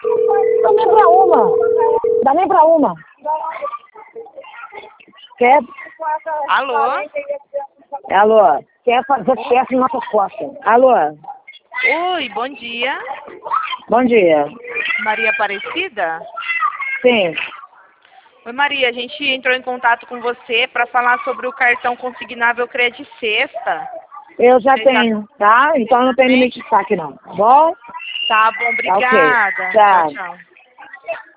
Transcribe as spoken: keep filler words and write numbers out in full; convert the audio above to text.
Dá nem pra uma. Dá nem pra uma. Quer? Alô? Alô? Quer fazer peça em nossas costas. Alô? Oi, bom dia. Bom dia. Maria Aparecida? Sim. Oi, Maria, a gente entrou em contato com você para falar sobre o cartão consignável Cred Sexta. Eu já Você tenho, tá? Então não tem limite de saque não. Tá bom? Tá bom, Tá ok. obrigada. Tchau. Tchau, tchau.